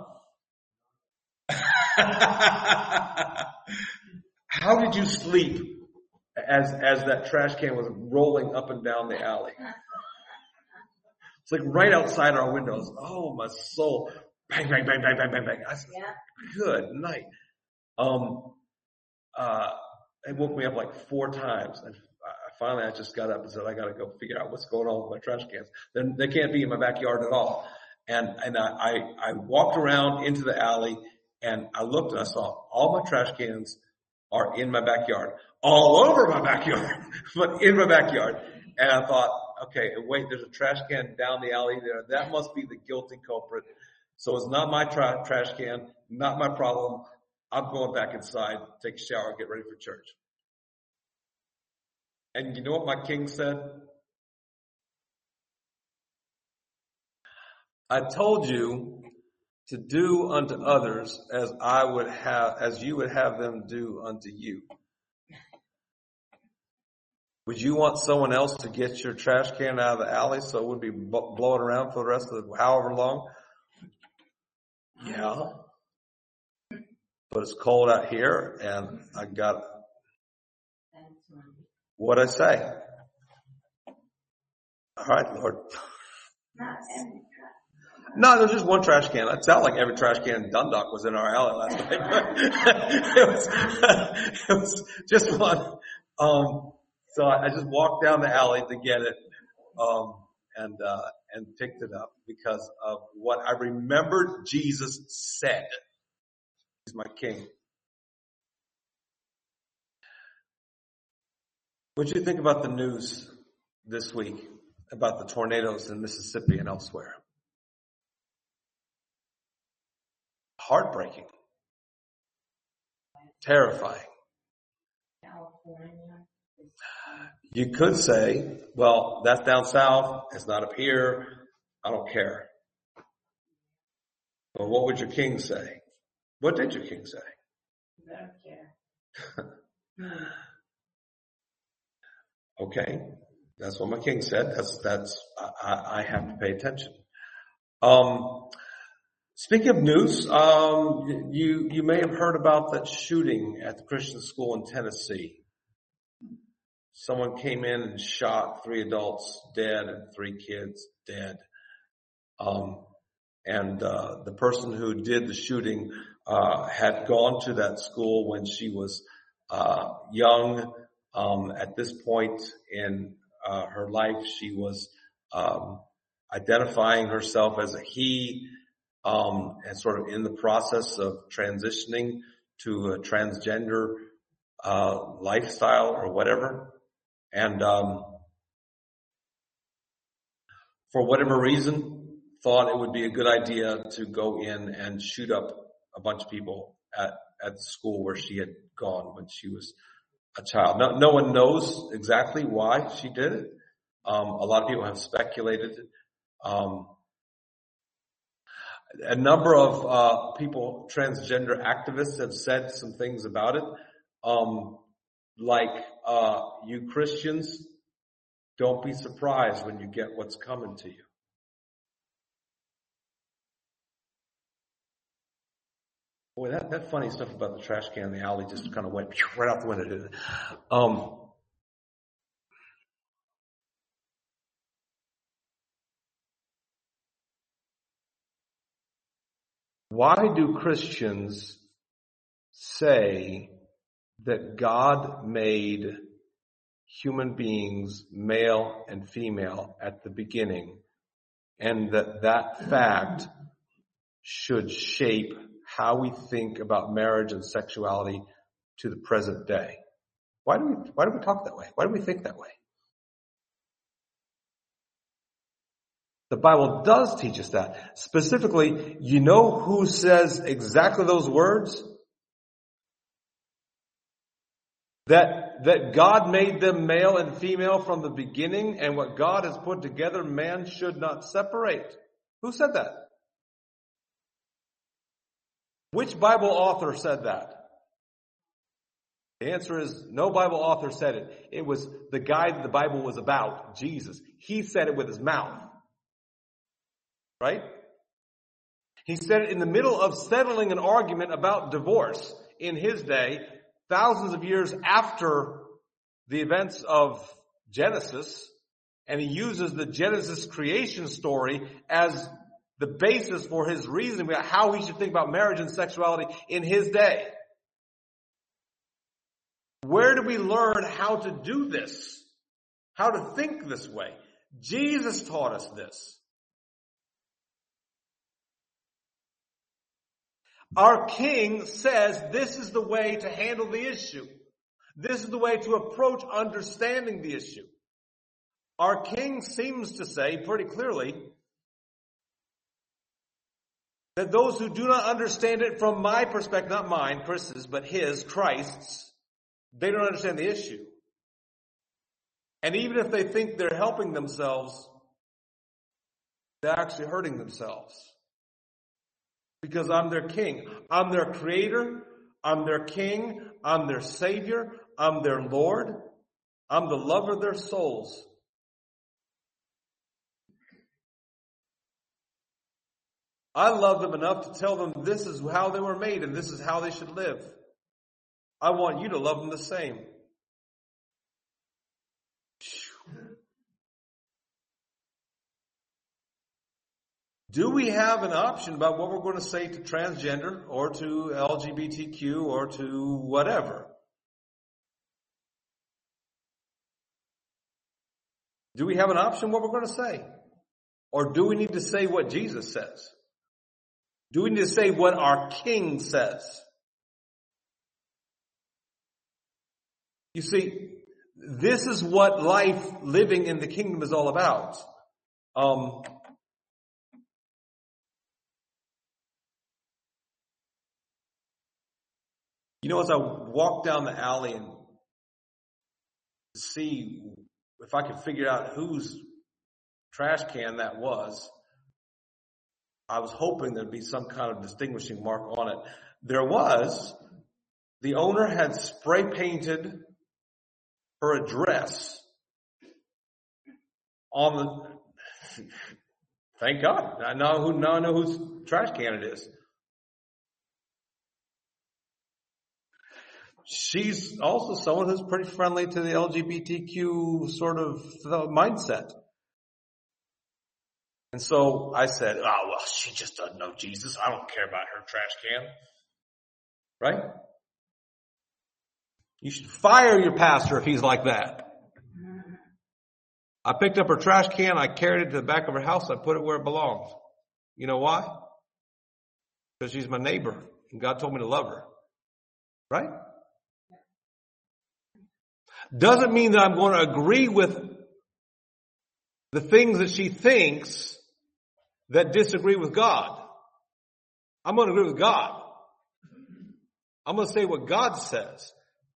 How did you sleep as, as that trash can was rolling up and down the alley. It's like right outside our windows. Oh, my soul. Bang, bang, bang, bang, bang, bang, bang. I said, Yeah. good night. Um, uh, it woke me up like four times. And I, finally I just got up and said, I gotta go figure out what's going on with my trash cans. Then they can't be in my backyard at all. And, and I, I, I walked around into the alley and I looked and I saw all my trash cans are in my backyard, all over my backyard, but in my backyard. And I thought, okay, wait, there's a trash can down the alley there. That must be the guilty culprit. So it's not my tra- trash can, not my problem. I'm going back inside, take a shower, get ready for church. And you know what my king said? I told you to do unto others as I would have, as you would have them do unto you. Would you want someone else to get your trash can out of the alley so it would be blowing around for the rest of the, however long? Yeah. But it's cold out here and I got, what'd I say? All right, Lord. No, there's just one trash can. It sounded like every trash can in Dundalk was in our alley last night. it was, it was just one. Um, so I, I just walked down the alley to get it, um, and, uh, and picked it up because of what I remembered Jesus said. He's my king. What do you think about the news this week about the tornadoes in Mississippi and elsewhere? Heartbreaking. Terrifying. California. You could say, well, that's down south. It's not up here. I don't care. Well, what would your king say? What did your king say? I don't care. Okay. That's what my king said. That's, that's, I, I have to pay attention. Um, speaking of news, um, you, you may have heard about that shooting at the Christian school in Tennessee. Someone came in and shot three adults dead and three kids dead. Um, and, uh, the person who did the shooting, uh, had gone to that school when she was, uh, young. Um, at this point in, uh, her life, she was, um, identifying herself as a he, um, and sort of in the process of transitioning to a transgender, uh, lifestyle or whatever. And, um, for whatever reason, thought it would be a good idea to go in and shoot up a bunch of people at, at the school where she had gone when she was a child. No, no one knows exactly why she did it. Um, a lot of people have speculated. Um, a number of, uh, people, transgender activists have said some things about it. Um, like, uh, you Christians, don't be surprised when you get what's coming to you. Boy, that, that funny stuff about the trash can in the alley just kind of went right out the window, didn't it? Um, why do Christians say that God made human beings male and female at the beginning, and that that fact should shape how we think about marriage and sexuality to the present day? Why do we, why do we talk that way? Why do we think that way? The Bible does teach us that. Specifically, you know who says exactly those words? That, that God made them male and female from the beginning, and what God has put together, man should not separate. Who said that? Which Bible author said that? The answer is no Bible author said it. It was the guy that the Bible was about, Jesus. He said it with his mouth. Right? He said it in the middle of settling an argument about divorce in his day, thousands of years after the events of Genesis, and he uses the Genesis creation story as the basis for his reasoning about how he should think about marriage and sexuality in his day. Where do we learn how to do this? How to think this way? Jesus taught us this. Our King says this is the way to handle the issue. This is the way to approach understanding the issue. Our King seems to say pretty clearly that those who do not understand it from my perspective, not mine, Chris's, but his, Christ's, they don't understand the issue. And even if they think they're helping themselves, they're actually hurting themselves. Because I'm their king. I'm their creator. I'm their king. I'm their savior. I'm their Lord. I'm the lover of their souls. I love them enough to tell them this is how they were made and this is how they should live. I want you to love them the same. Do we have an option about what we're going to say to transgender or to L G B T Q or to whatever? Do we have an option what we're going to say? Or do we need to say what Jesus says? Do we need to say what our King says? You see, this is what life living in the kingdom is all about. Um, you know, as I walk down the alley and see if I could figure out whose trash can that was, I was hoping there'd be some kind of distinguishing mark on it. There was. The owner had spray painted her address on the, thank God. I know who, now I know whose trash can it is. She's also someone who's pretty friendly to the L G B T Q sort of mindset. And so I said, oh, well, she just doesn't know Jesus. I don't care about her trash can. Right? You should fire your pastor if he's like that. I picked up her trash can. I carried it to the back of her house. I put it where it belongs. You know why? Because she's my neighbor. And God told me to love her. Right? Doesn't mean that I'm going to agree with the things that she thinks that disagree with God. I'm going to agree with God. I'm going to say what God says.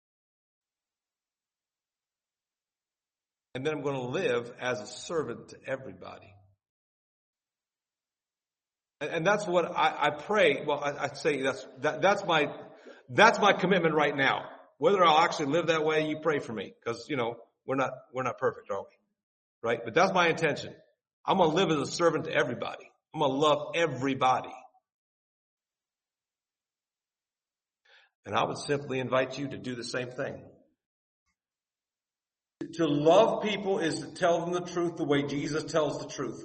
And then I'm going to live as a servant to everybody. And, and that's what I, I pray. Well, I, I say that's that, that's my that's my commitment right now. Whether I'll actually live that way, you pray for me, because you know we're not we're not perfect, are we? Right? But that's my intention. I'm going to live as a servant to everybody. I'm going to love everybody. And I would simply invite you to do the same thing. To love people is to tell them the truth the way Jesus tells the truth.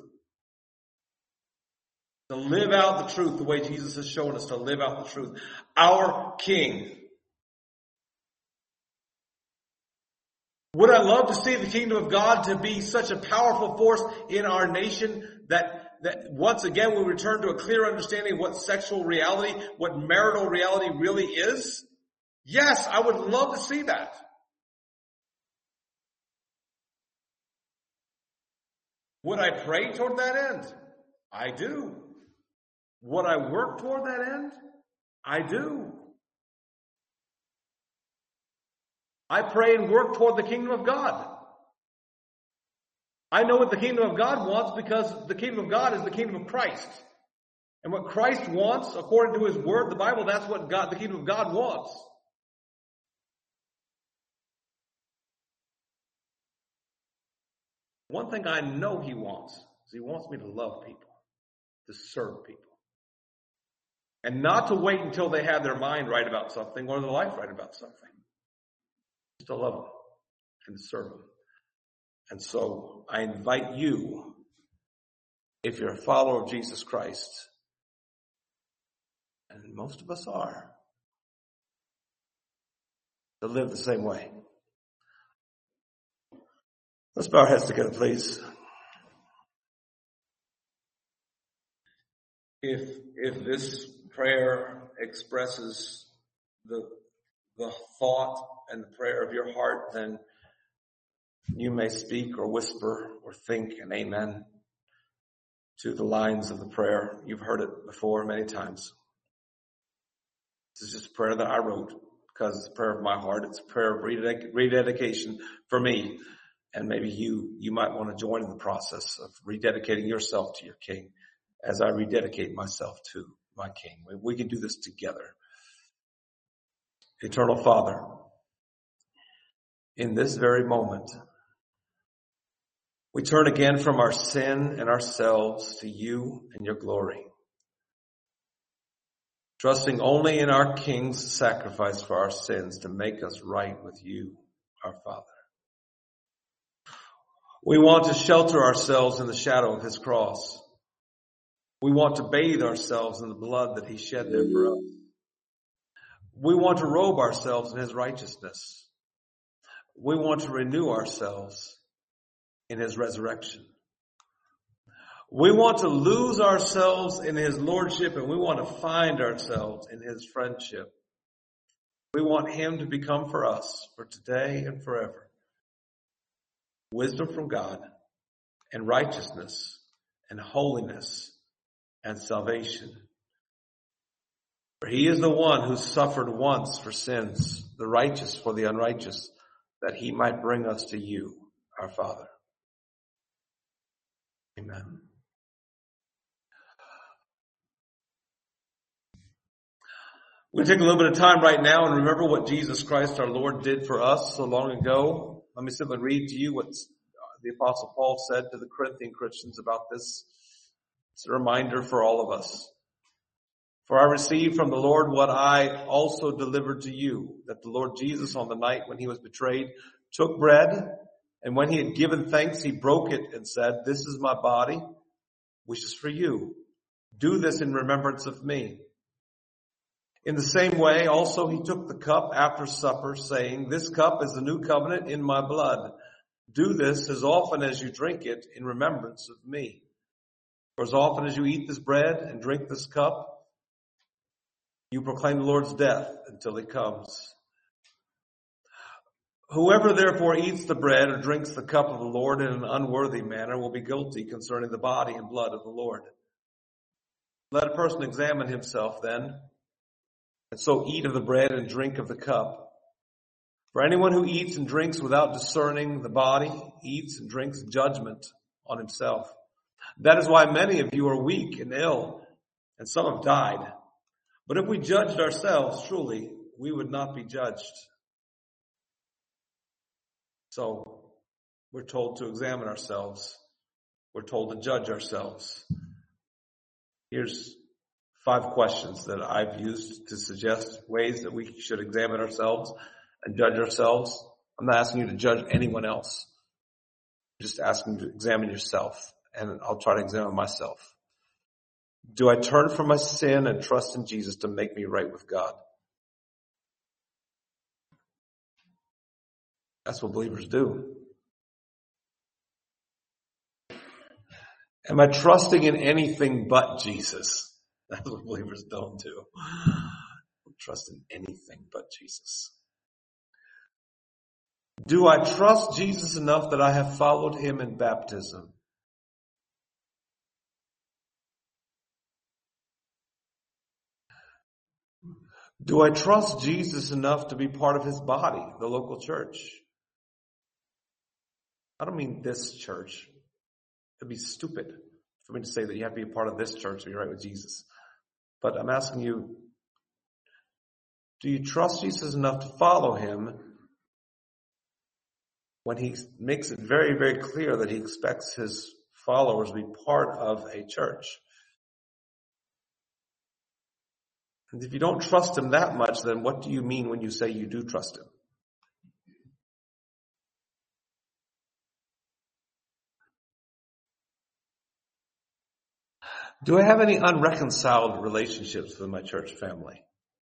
To live out the truth the way Jesus has shown us to live out the truth. Our King. Would I love to see the kingdom of God to be such a powerful force in our nation that, that once again we return to a clear understanding of what sexual reality, what marital reality really is? Yes, I would love to see that. Would I pray toward that end? I do. Would I work toward that end? I do. I pray and work toward the kingdom of God. I know what the kingdom of God wants because the kingdom of God is the kingdom of Christ. And what Christ wants, according to his word, the Bible, that's what God, the kingdom of God wants. One thing I know he wants is he wants me to love people, to serve people. And not to wait until they have their mind right about something or their life right about something. Just to love them. and to serve him. And so I invite you, if you're a follower of Jesus Christ, and most of us are, to live the same way. Let's bow our heads together, please. If if this prayer expresses the the thought and the prayer of your heart, then you may speak or whisper or think an amen to the lines of the prayer. You've heard it before many times. This is just a prayer that I wrote because it's a prayer of my heart. It's a prayer of rededic- rededication for me. And maybe you, you might want to join in the process of rededicating yourself to your King as I rededicate myself to my King. We, we can do this together. Eternal Father, in this very moment, we turn again from our sin and ourselves to you and your glory, trusting only in our King's sacrifice for our sins to make us right with you, our Father. We want to shelter ourselves in the shadow of his cross. We want to bathe ourselves in the blood that he shed there for us. We want to robe ourselves in his righteousness. We want to renew ourselves in his resurrection. We want to lose ourselves in his lordship, and we want to find ourselves in his friendship. We want him to become for us, for today and forever, wisdom from God and righteousness and holiness and salvation. For he is the one who suffered once for sins, the righteous for the unrighteous, that he might bring us to you, our Father. Amen. We're going to take a little bit of time right now and remember what Jesus Christ our Lord did for us so long ago. Let me simply read to you what the Apostle Paul said to the Corinthian Christians about this. It's a reminder for all of us. For I received from the Lord what I also delivered to you, that the Lord Jesus on the night when he was betrayed took bread, and when he had given thanks, he broke it and said, "This is my body, which is for you. Do this in remembrance of me." In the same way, also he took the cup after supper, saying, "This cup is the new covenant in my blood. Do this as often as you drink it in remembrance of me. For as often as you eat this bread and drink this cup, you proclaim the Lord's death until he comes. Whoever therefore eats the bread or drinks the cup of the Lord in an unworthy manner will be guilty concerning the body and blood of the Lord. Let a person examine himself then, and so eat of the bread and drink of the cup. For anyone who eats and drinks without discerning the body eats and drinks judgment on himself. That is why many of you are weak and ill, and some have died. But if we judged ourselves, truly, we would not be judged. So, we're told to examine ourselves. We're told to judge ourselves. Here's five questions that I've used to suggest ways that we should examine ourselves and judge ourselves. I'm not asking you to judge anyone else. I'm just asking you to examine yourself, and I'll try to examine myself. Do I turn from my sin and trust in Jesus to make me right with God? That's what believers do. Am I trusting in anything but Jesus? That's what believers don't do. Trust in anything but Jesus. Do I trust Jesus enough that I have followed him in baptism? Do I trust Jesus enough to be part of his body, the local church? I don't mean this church. It'd be stupid for me to say that you have to be a part of this church to be right with Jesus. But I'm asking you, do you trust Jesus enough to follow him when he makes it very, very clear that he expects his followers to be part of a church? And if you don't trust him that much, then what do you mean when you say you do trust him? Do I have any unreconciled relationships with my church family?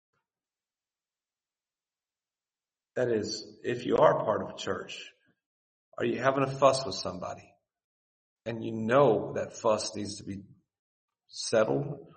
That is, if you are part of a church, are you having a fuss with somebody? And you know that fuss needs to be settled